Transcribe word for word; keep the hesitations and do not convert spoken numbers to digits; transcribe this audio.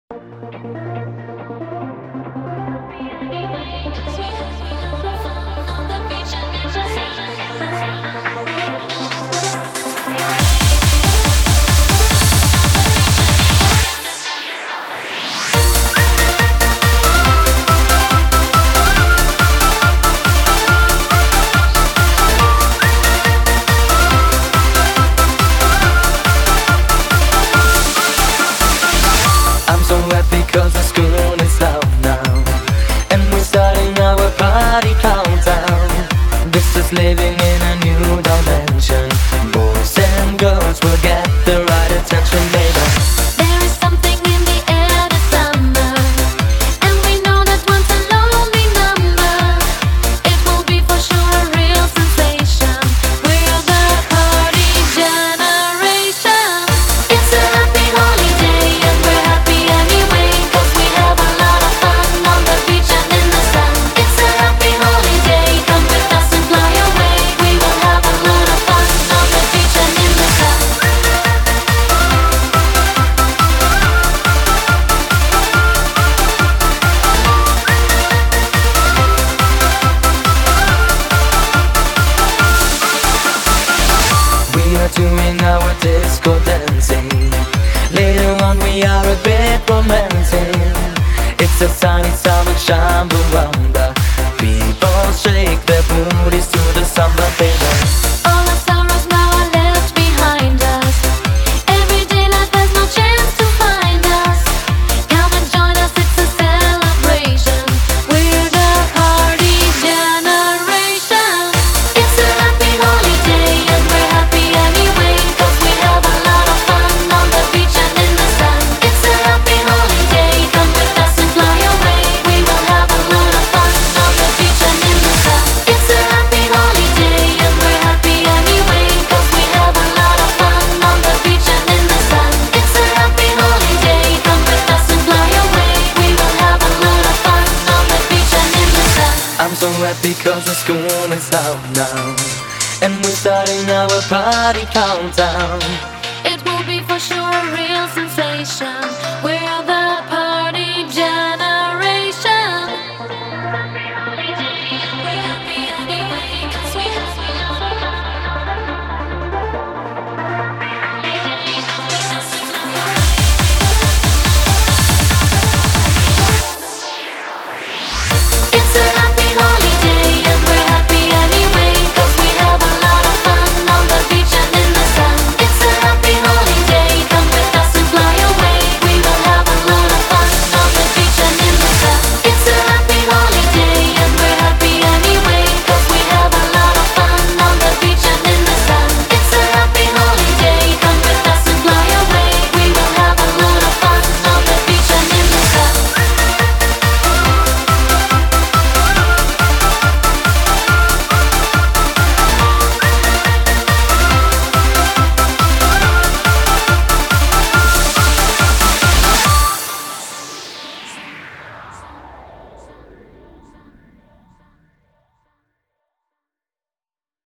Because the school is out now, and we're starting our party countdown. This is living in a new dimension. Boys and girls will get the right attention, baby. There is something in the air this summer, and we know that one's a lonely number. It will be for sure a real sensation. We're the party generation. It's a happy holiday and we're happy anyway, 'cause we have a lot of fun on the beach and in the sun. It's a happy holiday, come with us and fly away. We will have a lot of fun on the beach and in the sun. We are doing our disco dancing. Later on we are a bit romantic. It's a sunny summer Chumbawamba. People shake their booties to the samba, baby. All our sorrows now are left behind us. Everyday life has no chance to find us. Come and join us, it's a celebration. We're the party generation. It's a happy holiday and we're happy anyway, 'cause we have a lot of fun on the beach and in the sun. It's a happy holiday, come with us and fly away. We will have a lot of fun on the beach and in the sun. It's a happy holiday and we're happy anyway, 'cause we have a lot of fun on the beach and in the sun. It's a happy holiday, come with us and fly away. We will have a lot of fun on the beach and in the sun. I'm so happy 'cause the school is out now, and we're starting our party countdown. It will be for sure a real sensation.